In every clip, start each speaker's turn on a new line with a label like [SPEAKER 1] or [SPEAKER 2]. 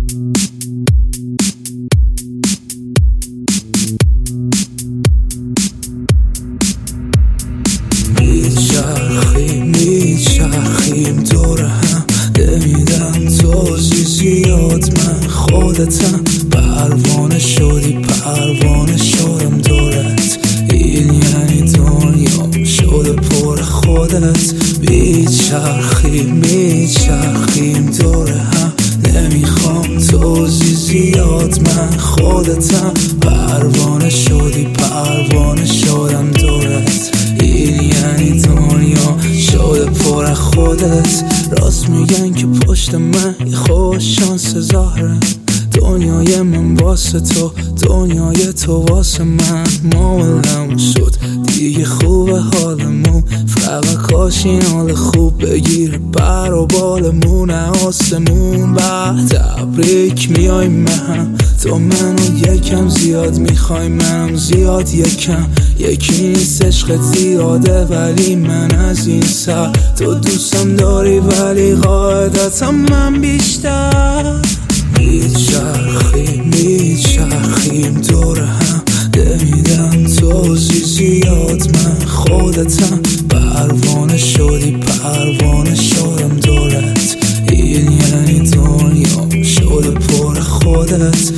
[SPEAKER 1] میچرخیم دور هم، نمیدم توضیح زیاد، من خودتم. پروانه شدی پروانه شدم دورت، این یعنی دنیا شده پر خودت. میچرخیم دور هم، نمیخوام توضیح زیاد، من خودتم. پروانه شدی پروانه شدم دورت، این یعنی دنیا شده پر خودت. راست میگن که پشت من یه خوش شانس ظاهره، دنیای من واسه تو، دنیای تو واسه من. معاملم شد دیگه خوبه حالمون، فقط کاش این حال خوب بگیره بر و بالمون آسمون. بعد تبریک میای من، تو منو یکم زیاد میخوای، منم زیاد یکم. یکی نیست عشقت زیاده ولی من از این سر، تو دوستم داری ولی قاعدتم من بیشتر. میچرخیم دور هم، نمیدم توضیح زیاد، من خودتم. پروانه شدی پروانه شدم دورت، این یعنی دنیا شده پر خودت.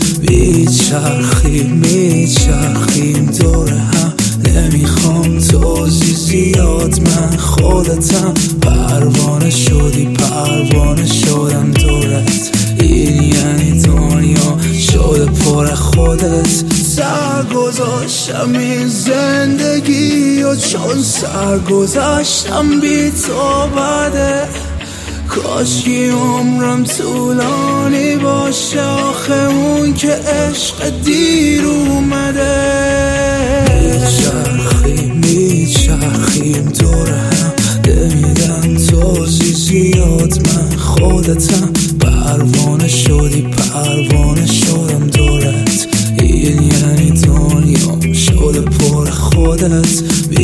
[SPEAKER 1] میچرخیم دور هم، نمیخوام توضیح زیاد، من خودتم. پروانه شدی پروانه شدم دورت، این یعنی دنیا شده پر خودت. سرگذاشتم این زندگی و چون سرگذاشتم بی تو بده، کاشکی عمرم طولانی باشه، آخه اون که عشق دیر اومده. میچرخیم دور هم، نمیدم توضیح زیاد، من خودتم. پروانه شدی پروانه شدم دورت، این یعنی دنیا شده پر خودت.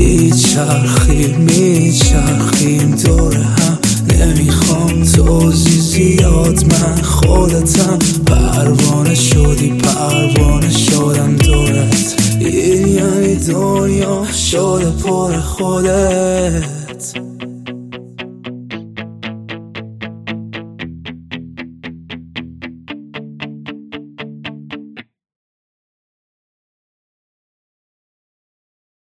[SPEAKER 1] میچرخیم دور هم، نمیخوام توضیح زیاد، من خودتم. پروانه شدی پروانه شدم دورت، این یعنی دنیا شده پر خودت.